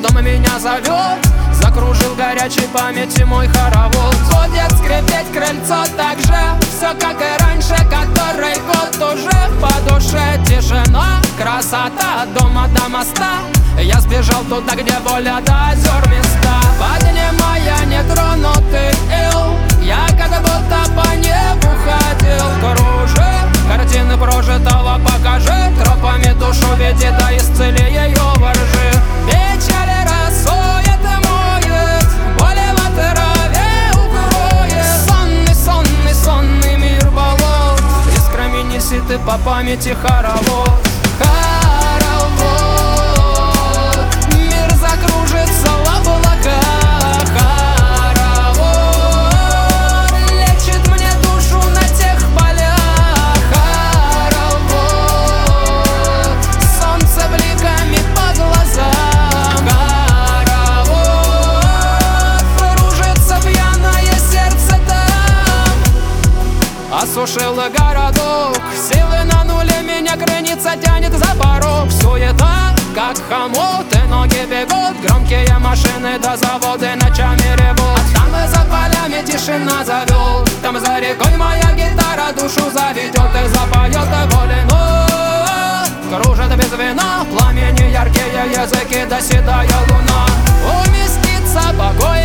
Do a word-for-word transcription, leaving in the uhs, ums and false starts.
дом меня зовет, закружил горячей памяти мой хоровод. Будет скрипеть крыльцо так же, все как и раньше, который год уже. По душе тишина, красота от дома до моста. Я сбежал туда, где воля до озер места. Поднимая нетронутый ил, я как будто по небу ходил. Кружи, картины прожитого покажи, тропами душу веди, да исцели ее воржи. Печали росой моет, боли в траве укроет. Сонный, сонный, сонный мир болот, искрами неси ты по памяти хоровод. Осушила городок, силы на нуле, меня крынится тянет за порог. Суета, как хомут, и ноги бегут, громкие машины до заводы ночами ревут. А там и за полями тишина зовет, там за рекой моя гитара душу заведет и запоет и волну. Кружат без вина, пламени яркие языки, да седая луна. Уместится покой